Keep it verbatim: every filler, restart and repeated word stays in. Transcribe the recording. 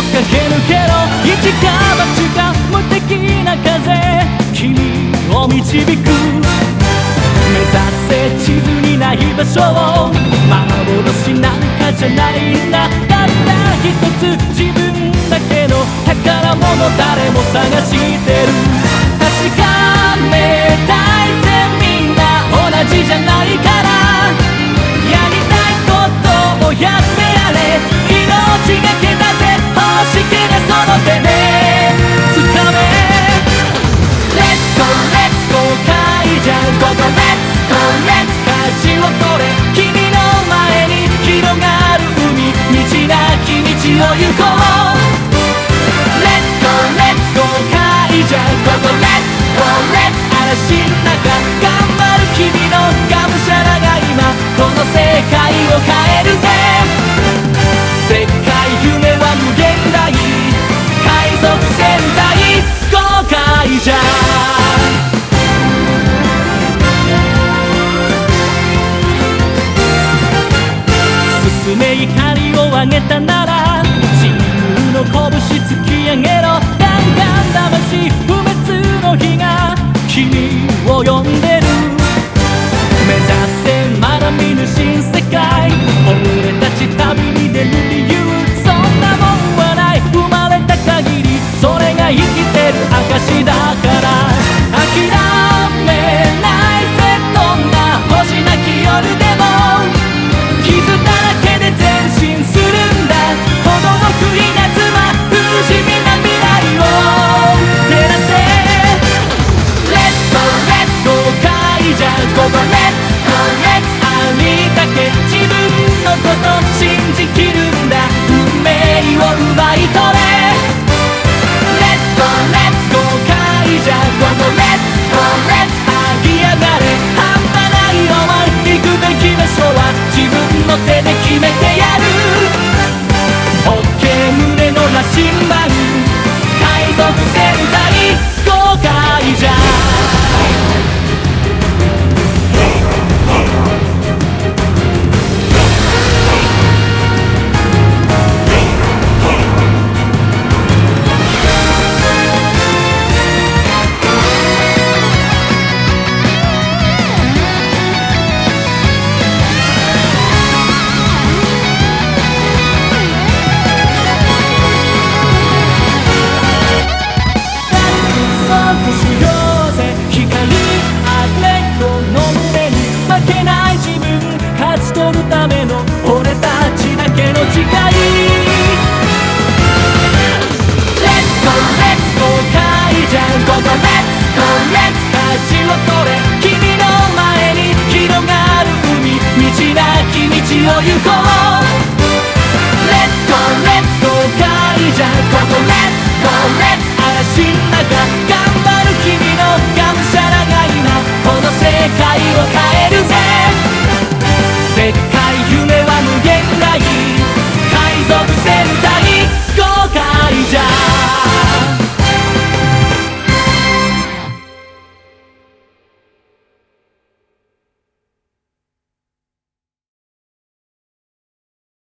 駆け抜けろ一か八か無敵な風君を導く目指せ地図にない場所を幻なんかじゃないんだたった一つ自分だけの宝物誰も探してる確かめたいぜみんな同じじゃないからやりたいことをやってやれ命がけだぜ欲しけりゃその手で掴め Let's go let's go カイジャン Go go let's go let's 舵を取れ君の前に広がる海道なき道を行こう Let's go let's go カイジャン Go go let's go let's 嵐の中頑張る君のがむしゃらが今この世界を変えるぜでっかい夢は無限大海賊船大航海じゃ進め怒りを上げたなら自由の拳突き上げろ弾丸魂不滅の火が君を呼んでる目指せまだ見ぬ新世界俺たち旅に出る理由そんなもんはない生まれた限りそれが生きてる証だから諦めないぜどんな星なき夜でも傷だらけで前進するんだほどのく稲妻不死身な未来を照らせ Let's go let's go カイジャン Go go let's go let's ありだけ自分のこと信じきるんだ運命を奪い取れ Let's go let's go カイジャン Go go let's go let's ありやがれ半端ない思い行くべき場所は自分の手で決めてやるオッケー胸の羅針盤海賊船大航海じゃ道を行こう Let's go let's go カイジャン Go go let's go let's 嵐の中頑張る君のがむしゃらが今この世界を変えるぜでっかい夢は無限大海賊船大航海じゃ